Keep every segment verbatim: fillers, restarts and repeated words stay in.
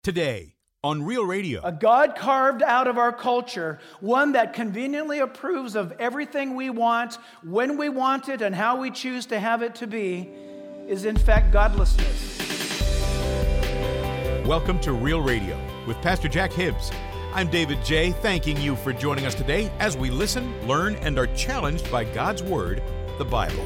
Today on Real Radio. A God carved out of our culture, one that conveniently approves of everything we want, when we want it, and how we choose to have it to be, is in fact godlessness. Welcome to Real Radio with Pastor Jack Hibbs. I'm David J., thanking you for joining us today as we listen, learn, and are challenged by God's Word, the Bible.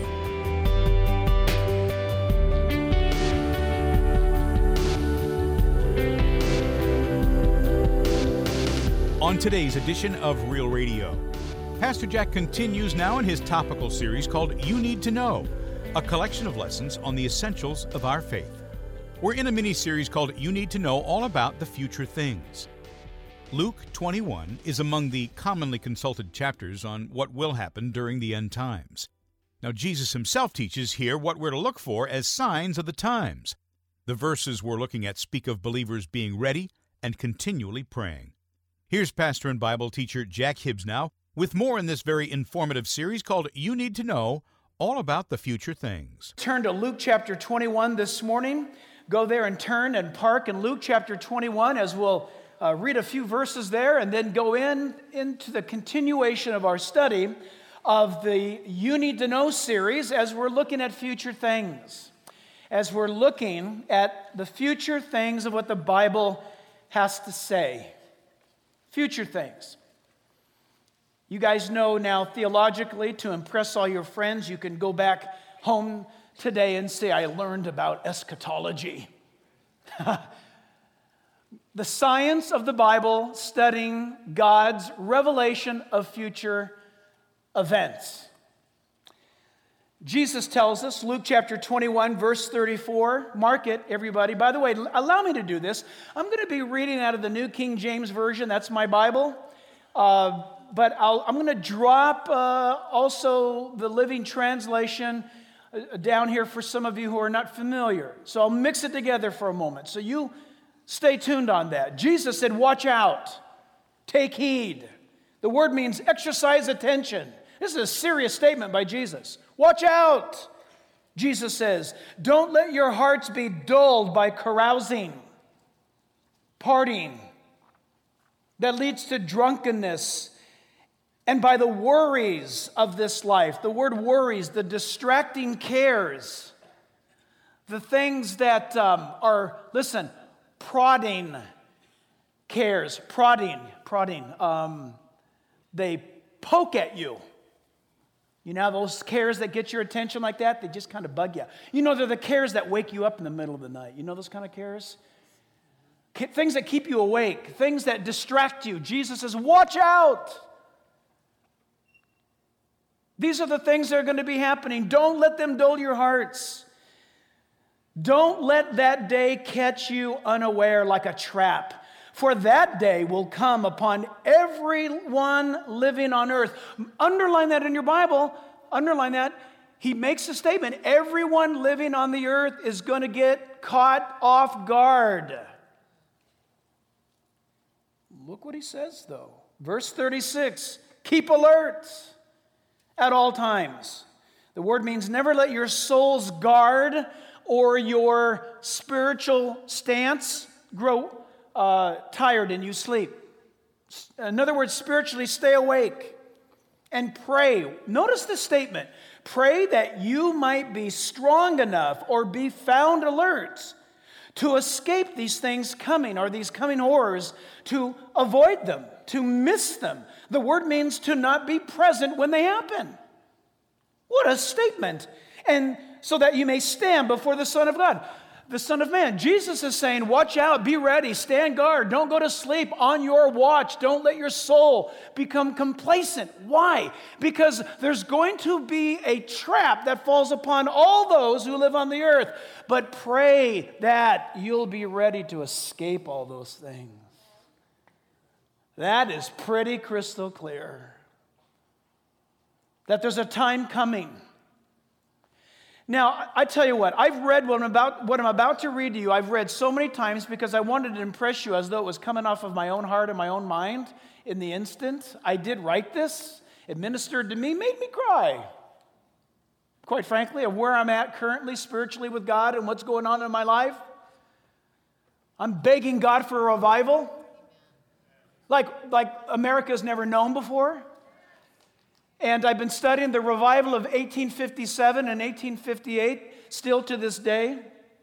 On today's edition of Real Radio, Pastor Jack continues now in his topical series called You Need to Know, a collection of lessons on the essentials of our faith. We're in a mini-series called You Need to Know, all about the future things. Luke twenty-one is among the commonly consulted chapters on what will happen during the end times. Now, Jesus himself teaches here what we're to look for as signs of the times. The verses we're looking at speak of believers being ready and continually praying. Here's pastor and Bible teacher Jack Hibbs now with more in this very informative series called You Need to Know, all about the future things. Turn to Luke chapter twenty-one this morning. Go there and turn and park in Luke chapter twenty-one as we'll uh, read a few verses there and then go in into the continuation of our study of the You Need to Know series as we're looking at future things. As we're looking at the future things of what the Bible has to say. Future things. You guys know now theologically, to impress all your friends, you can go back home today and say, I learned about eschatology. The science of the Bible studying God's revelation of future events. Jesus tells us, Luke chapter twenty-one, verse thirty-four. Mark it, everybody. By the way, allow me to do this. I'm going to be reading out of the New King James Version. That's my Bible. Uh, but I'll, I'm going to drop uh, also the Living Translation uh, down here for some of you who are not familiar. So I'll mix it together for a moment. So you stay tuned on that. Jesus said, watch out. Take heed. The word means exercise attention. This is a serious statement by Jesus. Watch out, Jesus says. Don't let your hearts be dulled by carousing, partying, that leads to drunkenness, and by the worries of this life. The word worries, the distracting cares, the things that um, are, listen, prodding cares, prodding, prodding. Um, they poke at you. You know those cares that get your attention like that? They just kind of bug you. You know, they're the cares that wake you up in the middle of the night. You know those kind of cares? Things that keep you awake. Things that distract you. Jesus says, watch out. These are the things that are going to be happening. Don't let them dull your hearts. Don't let that day catch you unaware like a trap. For that day will come upon everyone living on earth. Underline that in your Bible. Underline that. He makes a statement. Everyone living on the earth is going to get caught off guard. Look what he says, though. Verse thirty-six. Keep alert at all times. The word means never let your soul's guard or your spiritual stance grow Uh, tired and you sleep. In other words, spiritually stay awake and pray. Notice the statement. Pray that you might be strong enough or be found alert to escape these things coming or these coming horrors, to avoid them, to miss them. The word means to not be present when they happen. What a statement. And so that you may stand before the Son of God. The Son of Man. Jesus is saying, watch out, be ready, stand guard, don't go to sleep on your watch. Don't let your soul become complacent. Why? Because there's going to be a trap that falls upon all those who live on the earth. But pray that you'll be ready to escape all those things. That is pretty crystal clear. That there's a time coming. Now, I tell you what, I've read what I'm, about, what I'm about to read to you, I've read so many times because I wanted to impress you as though it was coming off of my own heart and my own mind in the instant. I did write this. It ministered to me, made me cry. Quite frankly, of where I'm at currently spiritually with God and what's going on in my life. I'm begging God for a revival like, like America's never known before. And I've been studying the revival of eighteen fifty-seven and eighteen fifty-eight still to this day.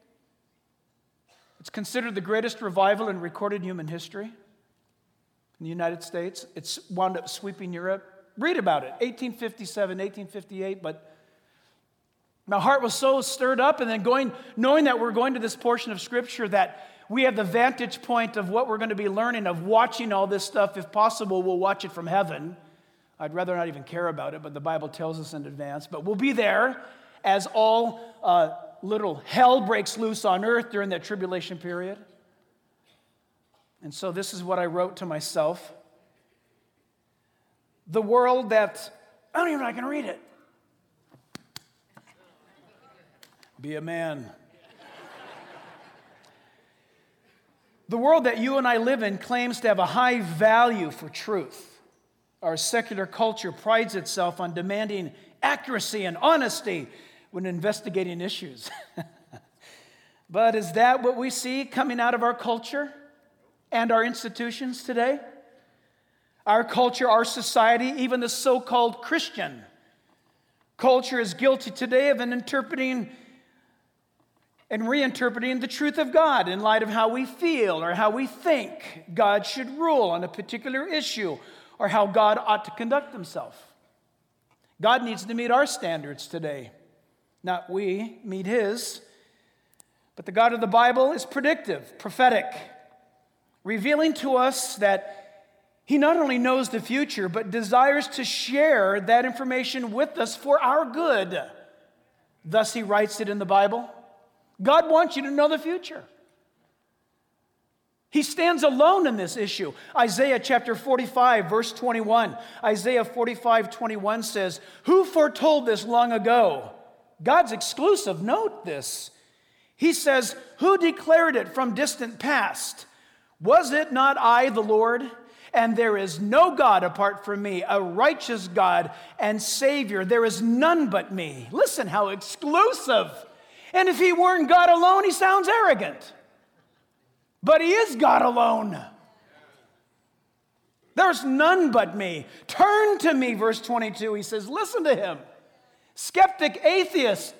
It's considered the greatest revival in recorded human history in the United States. It's wound up sweeping Europe. Read about it, eighteen fifty-seven, eighteen fifty-eight, but my heart was so stirred up, and then going, knowing that we're going to this portion of Scripture, that we have the vantage point of what we're going to be learning, of watching all this stuff. If possible, we'll watch it from heaven. I'd rather not even care about it, but the Bible tells us in advance. But we'll be there as all uh, little hell breaks loose on earth during that tribulation period. And so this is what I wrote to myself. The world that, I don't even know if I can read it. Be a man. The world that you and I live in claims to have a high value for truth. Our secular culture prides itself on demanding accuracy and honesty when investigating issues. But is that what we see coming out of our culture and our institutions today? Our culture, our society, even the so-called Christian culture is guilty today of an interpreting and reinterpreting the truth of God in light of how we feel or how we think God should rule on a particular issue or how God ought to conduct himself. God needs to meet our standards today, not we meet his. But the God of the Bible is predictive, prophetic, revealing to us that he not only knows the future, but desires to share that information with us for our good. Thus he writes it in the Bible. God wants you to know the future. He stands alone in this issue. Isaiah chapter forty-five, verse twenty-one. Isaiah forty-five, twenty-one says, "Who foretold this long ago?" God's exclusive. Note this. He says, "Who declared it from distant past? Was it not I, the Lord? And there is no God apart from me, a righteous God and Savior. There is none but me." Listen how exclusive. And if he weren't God alone, he sounds arrogant. But he is God alone. There's none but me. Turn to me, verse twenty-two. He says, listen to him. Skeptic, atheist,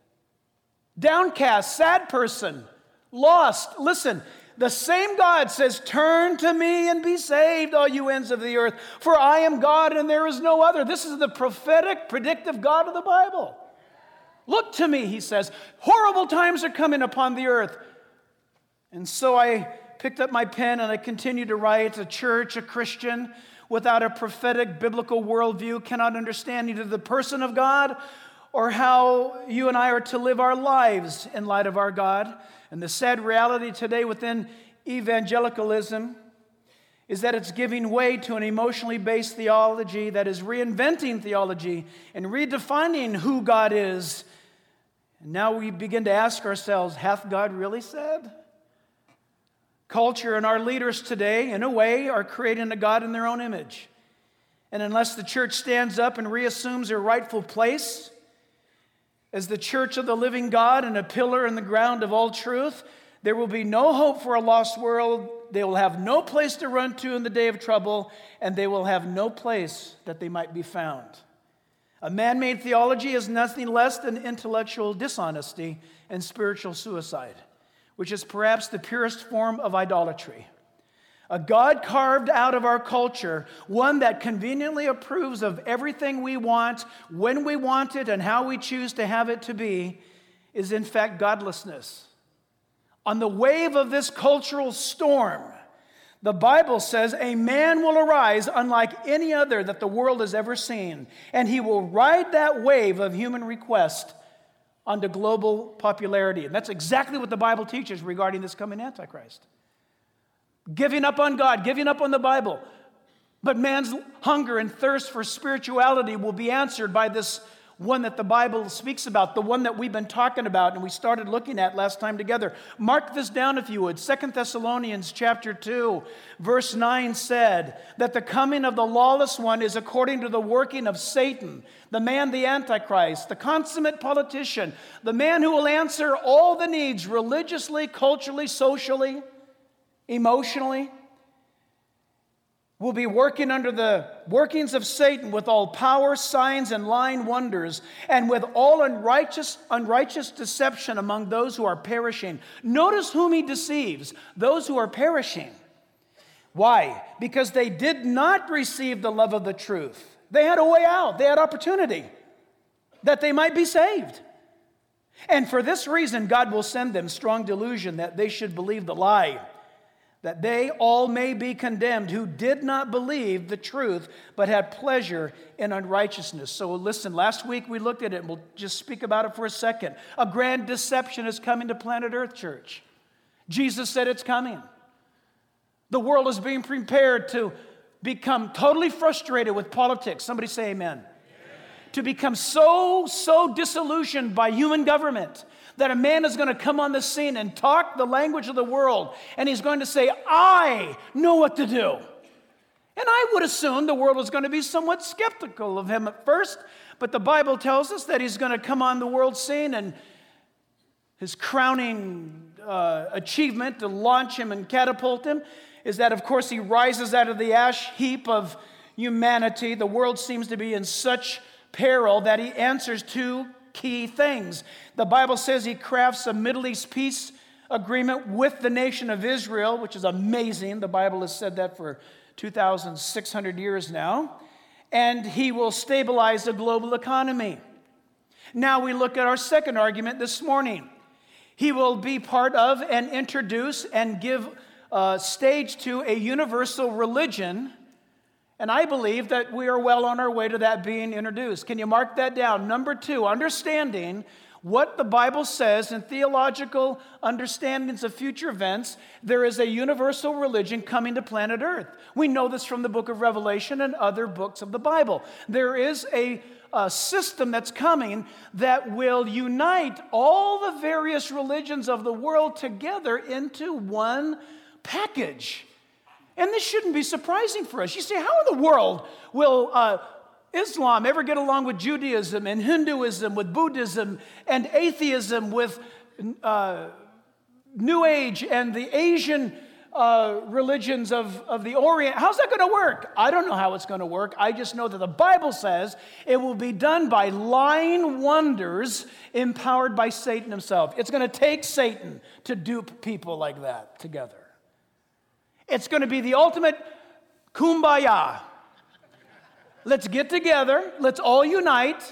downcast, sad person, lost. Listen, the same God says, "Turn to me and be saved, all you ends of the earth, for I am God and there is no other." This is the prophetic, predictive God of the Bible. Look to me, he says. Horrible times are coming upon the earth. And so I picked up my pen and I continue to write. A church, a Christian, without a prophetic biblical worldview cannot understand either the person of God or how you and I are to live our lives in light of our God. And the sad reality today within evangelicalism is that it's giving way to an emotionally based theology that is reinventing theology and redefining who God is. And now we begin to ask ourselves, hath God really said? Culture and our leaders today, in a way, are creating a God in their own image. And unless the church stands up and reassumes her rightful place as the church of the living God and a pillar in the ground of all truth, there will be no hope for a lost world. They will have no place to run to in the day of trouble, and they will have no place that they might be found. A man-made theology is nothing less than intellectual dishonesty and spiritual suicide, which is perhaps the purest form of idolatry. A God carved out of our culture, one that conveniently approves of everything we want, when we want it, and how we choose to have it to be, is in fact godlessness. On the wave of this cultural storm, the Bible says a man will arise unlike any other that the world has ever seen, and he will ride that wave of human request onto global popularity. And that's exactly what the Bible teaches regarding this coming Antichrist. Giving up on God, giving up on the Bible. But man's hunger and thirst for spirituality will be answered by this one that the Bible speaks about, the one that we've been talking about and we started looking at last time together. Mark this down if you would. Second Thessalonians chapter two, verse nine said that the coming of the lawless one is according to the working of Satan, the man, the Antichrist, the consummate politician, the man who will answer all the needs religiously, culturally, socially, emotionally. We'll be working under the workings of Satan with all power, signs, and lying wonders, and with all unrighteous, unrighteous deception among those who are perishing. Notice whom he deceives, those who are perishing. Why? Because they did not receive the love of the truth. They had a way out. They had opportunity that they might be saved. And for this reason, God will send them strong delusion that they should believe the lie, that they all may be condemned who did not believe the truth, but had pleasure in unrighteousness. So listen, last week we looked at it, and we'll just speak about it for a second. A grand deception is coming to planet Earth, church. Jesus said it's coming. The world is being prepared to become totally frustrated with politics. Somebody say amen. Amen. To become so, so disillusioned by human government that a man is going to come on the scene and talk the language of the world, and he's going to say, I know what to do. And I would assume the world was going to be somewhat skeptical of him at first, but the Bible tells us that he's going to come on the world scene, and his crowning uh, achievement to launch him and catapult him is that, of course, he rises out of the ash heap of humanity. The world seems to be in such peril that he answers two key things. The Bible says he crafts a Middle East peace agreement with the nation of Israel, which is amazing. The Bible has said that for two thousand six hundred years now. And he will stabilize the global economy. Now we look at our second argument this morning. He will be part of and introduce and give uh, stage to a universal religion. And I believe that we are well on our way to that being introduced. Can you mark that down? Number two, understanding what the Bible says in theological understandings of future events. There is a universal religion coming to planet Earth. We know this from the book of Revelation and other books of the Bible. There is a, a system that's coming that will unite all the various religions of the world together into one package. And this shouldn't be surprising for us. You say, how in the world will uh, Islam ever get along with Judaism and Hinduism, with Buddhism and atheism, with uh, New Age and the Asian uh, religions of, of the Orient? How's that going to work? I don't know how it's going to work. I just know that the Bible says it will be done by lying wonders empowered by Satan himself. It's going to take Satan to dupe people like that together. It's going to be the ultimate kumbaya. Let's get together. Let's all unite.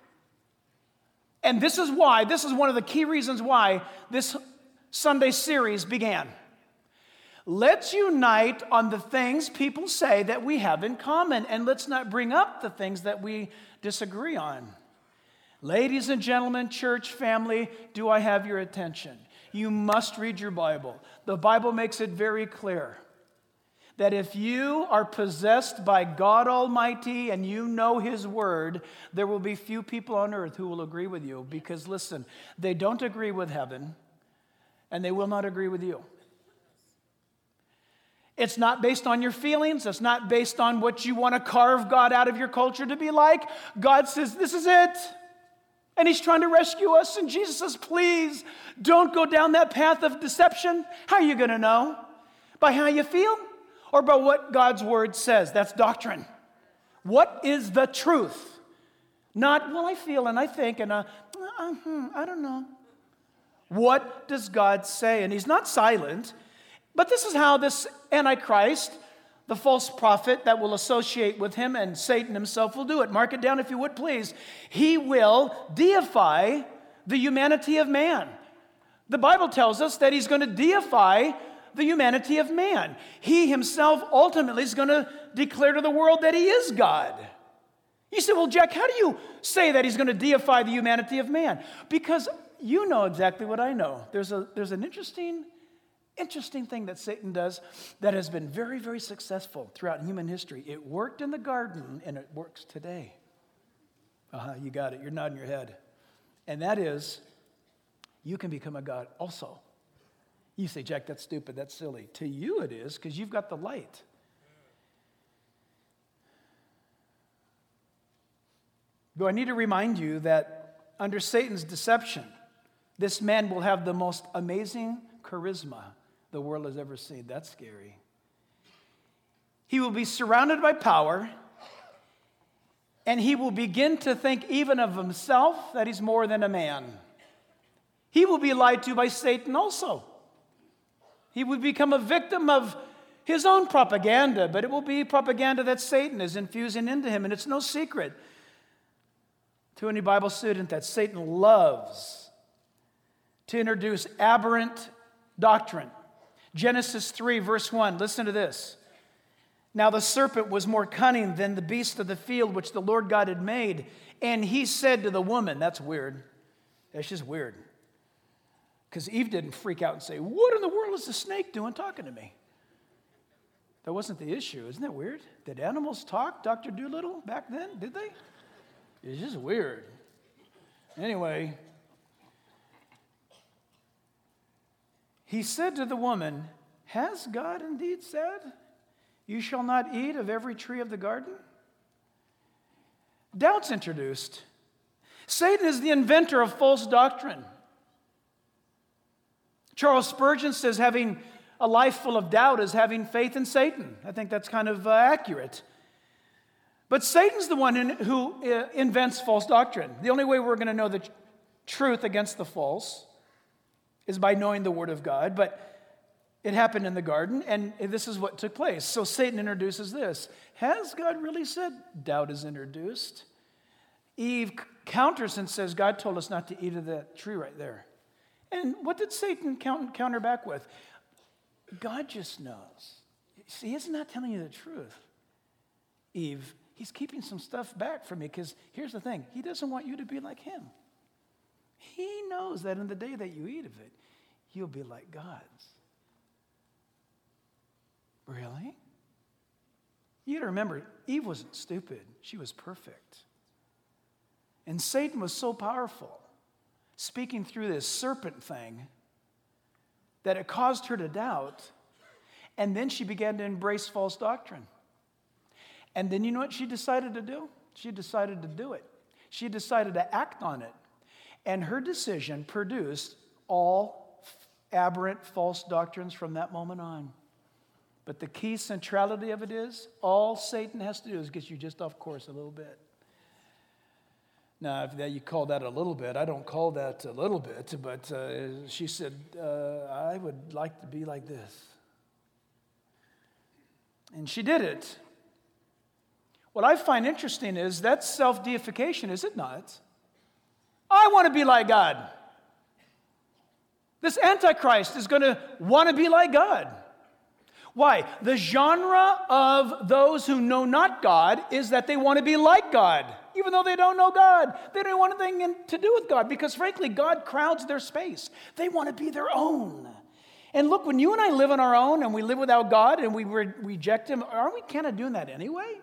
And this is why, this is one of the key reasons why this Sunday series began. Let's unite on the things people say that we have in common, and let's not bring up the things that we disagree on. Ladies and gentlemen, church family, do I have your attention? You must read your Bible. The Bible makes it very clear that if you are possessed by God Almighty and you know His Word, there will be few people on earth who will agree with you. Because listen, they don't agree with heaven, and they will not agree with you. It's not based on your feelings. It's not based on what you want to carve God out of your culture to be like. God says, this is it. And He's trying to rescue us. And Jesus says, please don't go down that path of deception. How are you going to know? By how you feel? Or by what God's Word says? That's doctrine. What is the truth? Not, well, I feel and I think and uh, uh, I don't know. What does God say? And He's not silent. But this is how this Antichrist, the false prophet that will associate with him, and Satan himself will do it. Mark it down if you would, please. He will deify the humanity of man. The Bible tells us that he's going to deify the humanity of man. He himself ultimately is going to declare to the world that he is God. You say, well, Jack, how do you say that he's going to deify the humanity of man? Because you know exactly what I know. There's a there's an interesting Interesting thing that Satan does that has been very, very successful throughout human history. It worked in the garden, and it works today. Uh-huh, you got it. You're nodding your head. And that is, you can become a god also. You say, Jack, that's stupid. That's silly. To you it is, because you've got the light. Do I need to remind you that under Satan's deception, this man will have the most amazing charisma the world has ever seen. That's scary. He will be surrounded by power, and he will begin to think even of himself that he's more than a man. He will be lied to by Satan also. He will become a victim of his own propaganda, but it will be propaganda that Satan is infusing into him, and it's no secret to any Bible student that Satan loves to introduce aberrant doctrine. Genesis three, verse one, listen to this. Now the serpent was more cunning than the beast of the field which the Lord God had made, and he said to the woman, that's weird. That's just weird. Because Eve didn't freak out and say, what in the world is the snake doing talking to me? That wasn't the issue. Isn't that weird? Did animals talk, Doctor Dolittle, back then? Did they? It's just weird. Anyway, he said to the woman, has God indeed said, you shall not eat of every tree of the garden? Doubt's introduced. Satan is the inventor of false doctrine. Charles Spurgeon says having a life full of doubt is having faith in Satan. I think that's kind of uh, accurate. But Satan's the one in, who uh, invents false doctrine. The only way we're going to know the tr- truth against the false is by knowing the Word of God. But it happened in the garden, and this is what took place. So Satan introduces this. Has God really said? Doubt is introduced. Eve counters and says, God told us not to eat of that tree right there. And what did Satan counter back with? God just knows. See, he's not telling you the truth. Eve, he's keeping some stuff back from you because here's the thing. He doesn't want you to be like him. He knows that in the day that you eat of it, you'll be like gods. Really? You got to remember, Eve wasn't stupid. She was perfect. And Satan was so powerful, speaking through this serpent thing, that it caused her to doubt, and then she began to embrace false doctrine. And then you know what she decided to do? She decided to do it. She decided to act on it. And her decision produced all aberrant false doctrines from that moment on. But the key centrality of it is, all Satan has to do is get you just off course a little bit. Now, if that you call that a little bit, I don't call that a little bit, but uh, she said, uh, I would like to be like this. And she did it. What I find interesting is that's self-deification, is it not? I want to be like God. This Antichrist is going to want to be like God. Why? The genre of those who know not God is that they want to be like God, even though they don't know God. They don't want anything to do with God because, frankly, God crowds their space. They want to be their own. And look, when you and I live on our own and we live without God and we re- reject Him, aren't we kind of doing that anyway?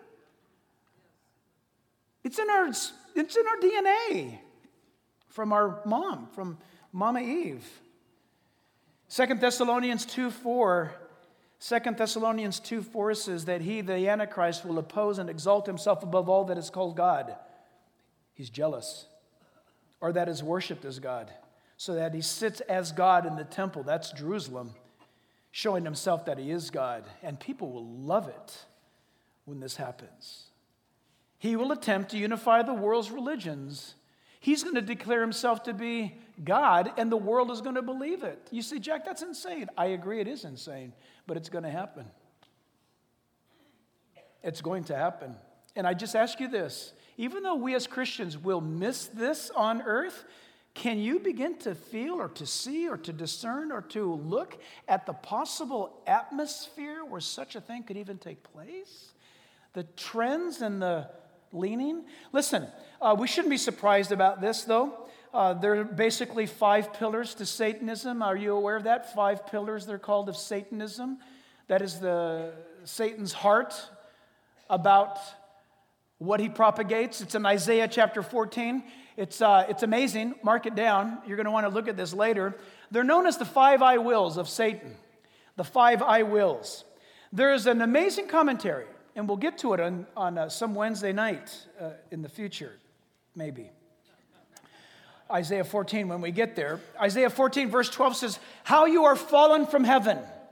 It's in our, it's in our D N A from our mom, from Mama Eve. Second Thessalonians two four Second Thessalonians two four says that he, the Antichrist, will oppose and exalt himself above all that is called God. He's jealous. Or that is worshipped as God. So that he sits as God in the temple, that's Jerusalem, showing himself that he is God. And people will love it when this happens. He will attempt to unify the world's religions. He's going to declare himself to be God, and the world is going to believe it. You say, Jack, that's insane. I agree, it is insane, but it's going to happen. It's going to happen. And I just ask you this. Even though we as Christians will miss this on earth, can you begin to feel or to see or to discern or to look at the possible atmosphere where such a thing could even take place? The trends and the leaning? Listen, uh, we shouldn't be surprised about this, though. Uh, there are basically five pillars to Satanism. Are you aware of that? Five pillars, they're called, of Satanism. That is the Satan's heart about what he propagates. It's in Isaiah chapter fourteen. It's, uh, it's amazing. Mark it down. You're going to want to look at this later. They're known as the five I wills of Satan. The five I wills. There is an amazing commentary, and we'll get to it on, on uh, some Wednesday night uh, in the future, maybe. Isaiah fourteen, when we get there. Isaiah fourteen, verse twelve says, how you are fallen from heaven.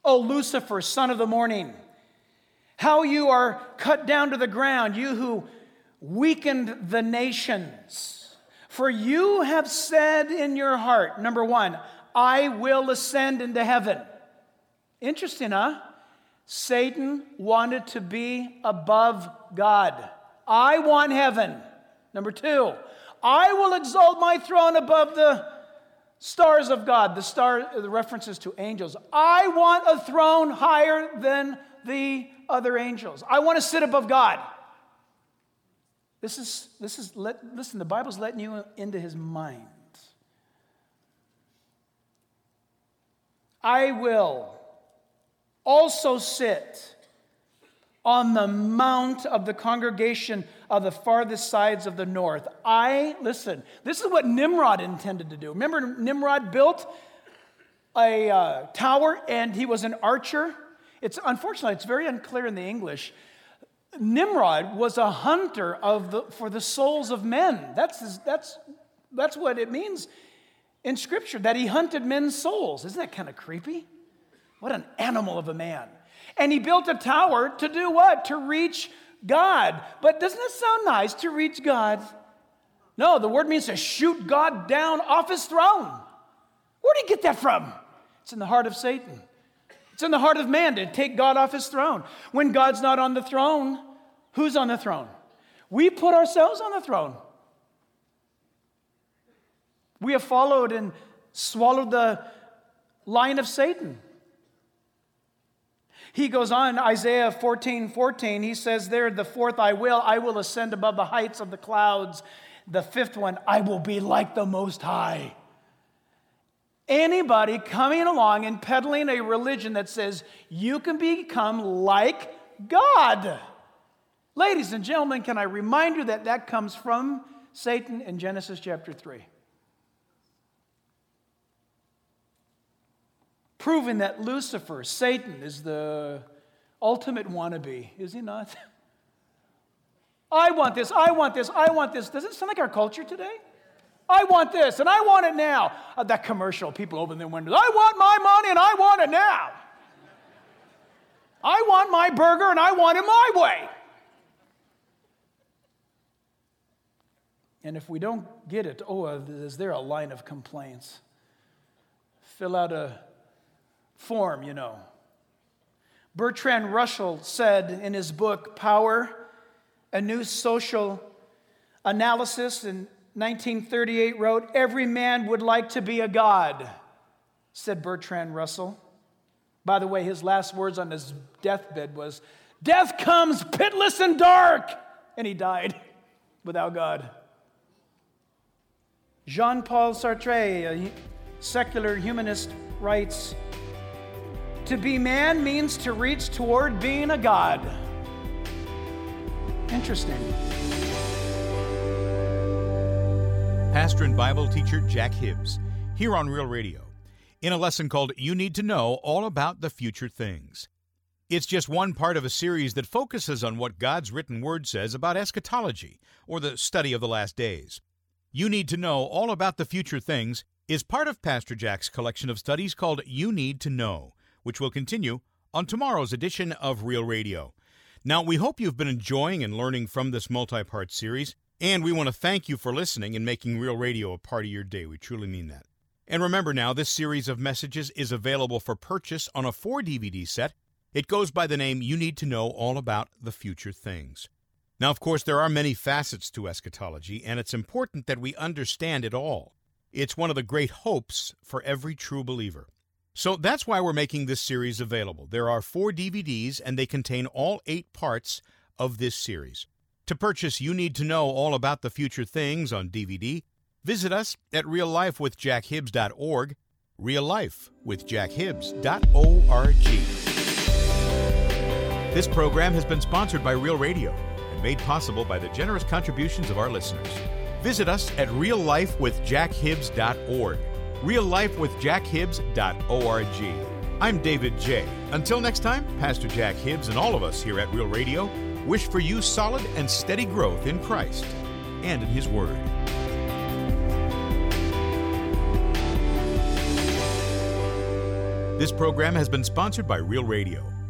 O Lucifer, son of the morning, how you are cut down to the ground, you who weakened the nations. For you have said in your heart, number one, I will ascend into heaven. Interesting, huh? Satan wanted to be above God. I want heaven. Number two, I will exalt my throne above the stars of God. The star, the references to angels. I want a throne higher than the other angels. I want to sit above God. This is, this is, let, listen, the Bible's letting you into his mind. I will also sit on the mount of the congregation of the farthest sides of the north. I, listen, this is what Nimrod intended to do. Remember, Nimrod built a uh, tower and he was an archer. It's unfortunately, it's very unclear in the English. Nimrod was a hunter of the, for the souls of men. That's, his, that's, that's what it means in Scripture, that he hunted men's souls. Isn't that kind of creepy? What an animal of a man. And he built a tower to do what? To reach God. But doesn't it sound nice to reach God? No, the word means to shoot God down off his throne. Where did he get that from? It's in the heart of Satan. It's in the heart of man to take God off his throne. When God's not on the throne, who's on the throne? We put ourselves on the throne. We have followed and swallowed the line of Satan. He goes on, Isaiah fourteen fourteen, he says there, the fourth I will, I will ascend above the heights of the clouds. The fifth one, I will be like the Most High. Anybody coming along and peddling a religion that says you can become like God. Ladies and gentlemen, can I remind you that that comes from Satan in Genesis chapter three. Proving that Lucifer, Satan, is the ultimate wannabe, is he not? I want this, I want this, I want this. Does it sound like our culture today? I want this, and I want it now. Uh, that commercial, people open their windows. I want my money, and I want it now. I want my burger, and I want it my way. And if we don't get it, oh, uh, is there a line of complaints? Fill out a form, you know. Bertrand Russell said in his book, Power, A New Social Analysis, in nineteen thirty-eight wrote, every man would like to be a god, said Bertrand Russell. By the way, his last words on his deathbed was, death comes pitiless and dark, and he died without God. Jean-Paul Sartre, a secular humanist, writes, to be man means to reach toward being a god. Interesting. Pastor and Bible teacher Jack Hibbs, here on Real Radio, in a lesson called You Need to Know All About the Future Things. It's just one part of a series that focuses on what God's written word says about eschatology, or the study of the last days. You Need to Know All About the Future Things is part of Pastor Jack's collection of studies called You Need to Know, which will continue on tomorrow's edition of Real Radio. Now, we hope you've been enjoying and learning from this multi-part series, and we want to thank you for listening and making Real Radio a part of your day. We truly mean that. And remember now, this series of messages is available for purchase on a four D V D set. It goes by the name You Need to Know All About the Future Things. Now, of course, there are many facets to eschatology, and it's important that we understand it all. It's one of the great hopes for every true believer. So that's why we're making this series available. There are four D V Ds, and they contain all eight parts of this series. To purchase You Need to Know All About the Future Things on D V D, visit us at real life with jack hibbs dot org, real life with jack hibbs dot org. This program has been sponsored by Real Radio and made possible by the generous contributions of our listeners. Visit us at real life with jack hibbs dot org, real life with jack hibbs dot org. I'm David J. Until next time, Pastor Jack Hibbs and all of us here at Real Radio wish for you solid and steady growth in Christ and in His Word. This program has been sponsored by Real Radio.